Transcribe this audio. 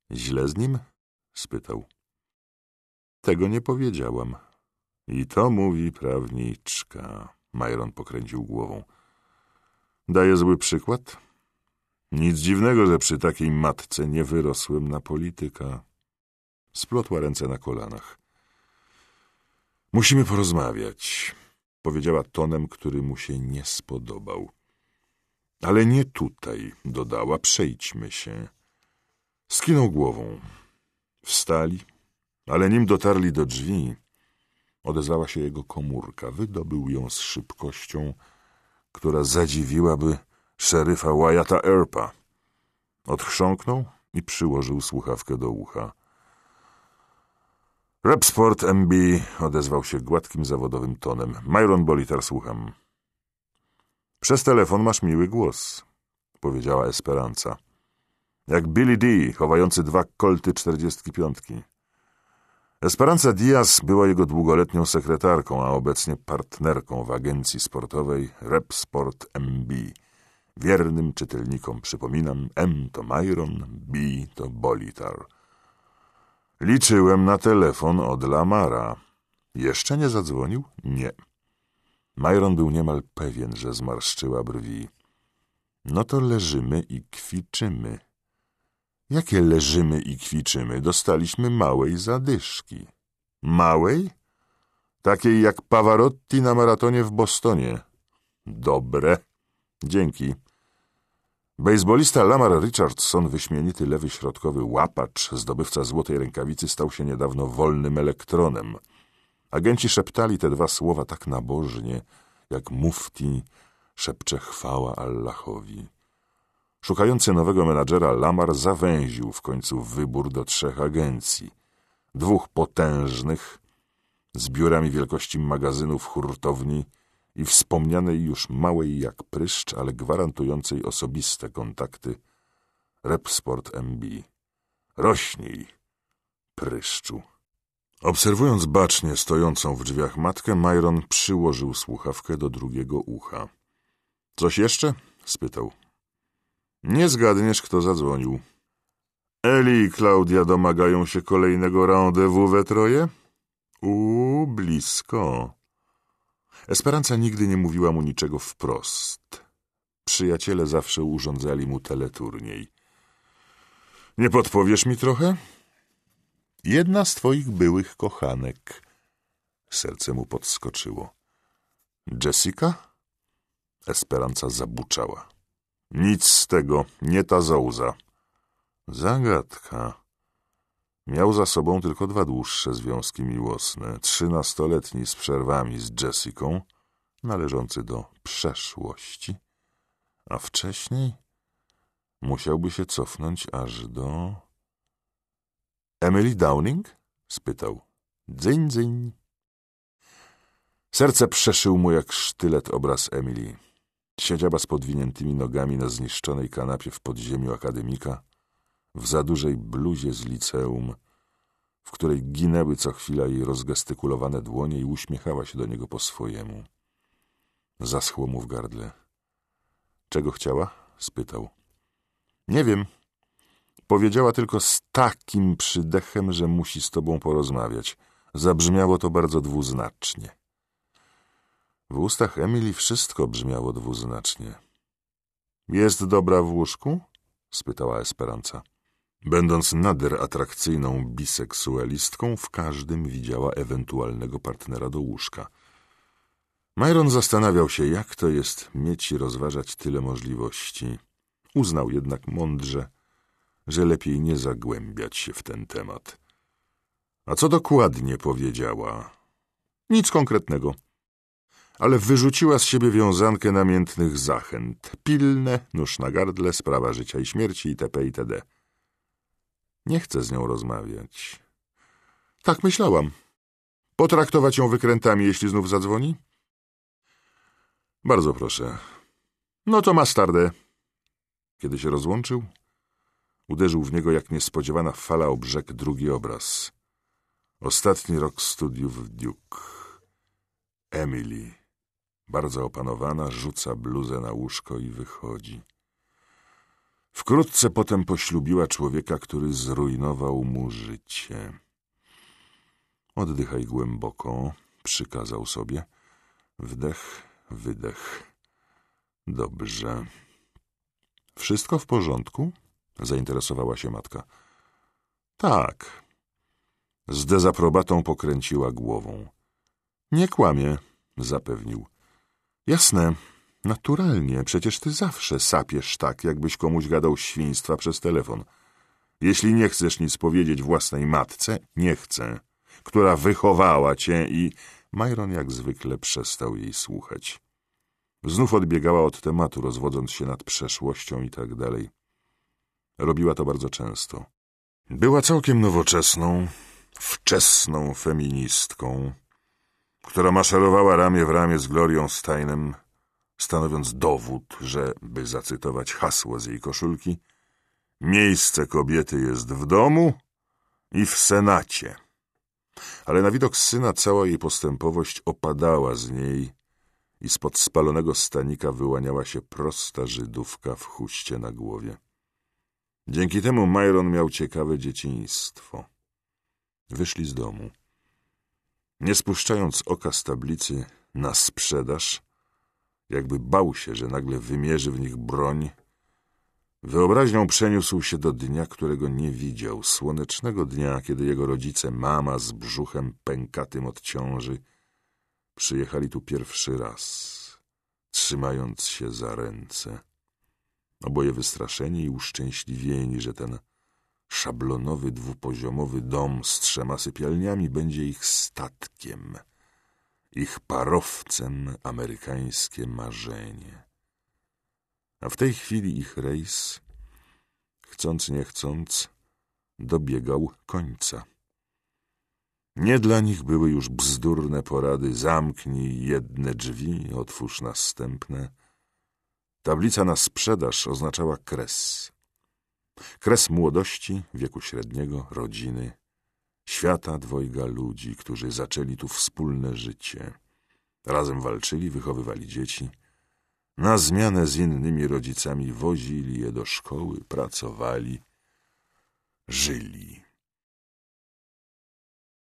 Źle z nim? Spytał. Tego nie powiedziałam. I to mówi prawniczka. Myron pokręcił głową. Daje zły przykład? Nic dziwnego, że przy takiej matce nie wyrosłem na polityka. Splotła ręce na kolanach. Musimy porozmawiać, powiedziała tonem, który mu się nie spodobał. Ale nie tutaj, dodała, przejdźmy się. Skinął głową. Wstali, ale nim dotarli do drzwi, odezwała się jego komórka. Wydobył ją z szybkością, która zadziwiłaby szeryfa Wyatta Earpa. Odchrząknął i przyłożył słuchawkę do ucha. Repsport MB, odezwał się gładkim, zawodowym tonem. Myron Bolitar, słucham. Przez telefon masz miły głos, powiedziała Esperanza. Jak Billy D, chowający 2 kolty 45. Esperanza Diaz była jego długoletnią sekretarką, a obecnie partnerką w agencji sportowej Repsport MB. Wiernym czytelnikom przypominam, M to Myron, B to Bolitar. Liczyłem na telefon od Lamara. Jeszcze nie zadzwonił? Nie. Myron był niemal pewien, że zmarszczyła brwi. No to leżymy i kwiczymy. Jakie leżymy i kwiczymy? Dostaliśmy małej zadyszki. Małej? Takiej jak Pavarotti na maratonie w Bostonie. Dobre. Dzięki. Bejsbolista Lamar Richardson, wyśmienity lewy środkowy łapacz, zdobywca złotej rękawicy, stał się niedawno wolnym elektronem. Agenci szeptali te 2 słowa tak nabożnie, jak mufti szepcze chwała Allahowi. Szukający nowego menadżera Lamar zawęził w końcu wybór do 3 agencji. 2 potężnych, z biurami wielkości magazynów, hurtowni i wspomnianej już małej jak pryszcz, ale gwarantującej osobiste kontakty Repsport MB. Rośnij, pryszczu. Obserwując bacznie stojącą w drzwiach matkę, Myron przyłożył słuchawkę do drugiego ucha. Coś jeszcze? Spytał. Nie zgadniesz, kto zadzwonił. Eli i Klaudia domagają się kolejnego rendezvous we troje? Blisko. Esperanza nigdy nie mówiła mu niczego wprost. Przyjaciele zawsze urządzali mu teleturniej. Nie podpowiesz mi trochę? Jedna z twoich byłych kochanek. Serce mu podskoczyło. Jessica? Esperanza zabuczała. Nic z tego, nie ta Zouza. Zagadka. Miał za sobą tylko 2 dłuższe związki miłosne. 13-letni z przerwami z Jessicą, należący do przeszłości. A wcześniej musiałby się cofnąć aż do... Emily Downing? Spytał. Dzyń, dzyń. Serce przeszył mu jak sztylet obraz Emily. Siedziała z podwiniętymi nogami na zniszczonej kanapie w podziemiu akademika, w za dużej bluzie z liceum, w której ginęły co chwila jej rozgestykulowane dłonie i uśmiechała się do niego po swojemu. Zaschło mu w gardle. Czego chciała? Spytał. Nie wiem. Powiedziała tylko z takim przydechem, że musi z tobą porozmawiać. Zabrzmiało to bardzo dwuznacznie. W ustach Emily wszystko brzmiało dwuznacznie. Jest dobra w łóżku? Spytała Esperanza. Będąc nader atrakcyjną biseksualistką, w każdym widziała ewentualnego partnera do łóżka. Myron zastanawiał się, jak to jest mieć i rozważać tyle możliwości. Uznał jednak mądrze, że lepiej nie zagłębiać się w ten temat. A co dokładnie powiedziała? Nic konkretnego. Ale wyrzuciła z siebie wiązankę namiętnych zachęt. Pilne, nóż na gardle, sprawa życia i śmierci itp. itd. Nie chcę z nią rozmawiać. Tak myślałam. Potraktować ją wykrętami, jeśli znów zadzwoni? Bardzo proszę. No to mastardę. Kiedy się rozłączył, uderzył w niego jak niespodziewana fala o brzeg drugi obraz. Ostatni rok studiów w Duke. Emily, bardzo opanowana, rzuca bluzę na łóżko i wychodzi. Wkrótce potem poślubiła człowieka, który zrujnował mu życie. Oddychaj głęboko, przykazał sobie. Wdech, wydech. Dobrze. Wszystko w porządku? Zainteresowała się matka. Tak. Z dezaprobatą pokręciła głową. Nie kłamie, zapewnił. Jasne, naturalnie, przecież ty zawsze sapiesz tak, jakbyś komuś gadał świństwa przez telefon. Jeśli nie chcesz nic powiedzieć własnej matce, nie chcę, która wychowała cię i... Myron jak zwykle przestał jej słuchać. Znów odbiegała od tematu, rozwodząc się nad przeszłością i tak dalej. Robiła to bardzo często. Była całkiem nowoczesną, wczesną feministką, która maszerowała ramię w ramię z Glorią Steinem, stanowiąc dowód, że, by zacytować hasło z jej koszulki, miejsce kobiety jest w domu i w Senacie. Ale na widok syna cała jej postępowość opadała z niej i spod spalonego stanika wyłaniała się prosta Żydówka w chuście na głowie. Dzięki temu Myron miał ciekawe dzieciństwo. Wyszli z domu. Nie spuszczając oka z tablicy na sprzedaż, jakby bał się, że nagle wymierzy w nich broń, wyobraźnią przeniósł się do dnia, którego nie widział, słonecznego dnia, kiedy jego rodzice, mama z brzuchem pękatym od ciąży, przyjechali tu pierwszy raz, trzymając się za ręce. Oboje wystraszeni i uszczęśliwieni, że ten szablonowy, dwupoziomowy dom z 3 sypialniami będzie ich statkiem, ich parowcem, amerykańskie marzenie. A w tej chwili ich rejs, chcąc nie chcąc, dobiegał końca. Nie dla nich były już bzdurne porady: zamknij jedne drzwi, otwórz następne. Tablica na sprzedaż oznaczała kres. Kres młodości, wieku średniego, rodziny, świata dwojga ludzi, którzy zaczęli tu wspólne życie. Razem walczyli, wychowywali dzieci. Na zmianę z innymi rodzicami wozili je do szkoły, pracowali, żyli.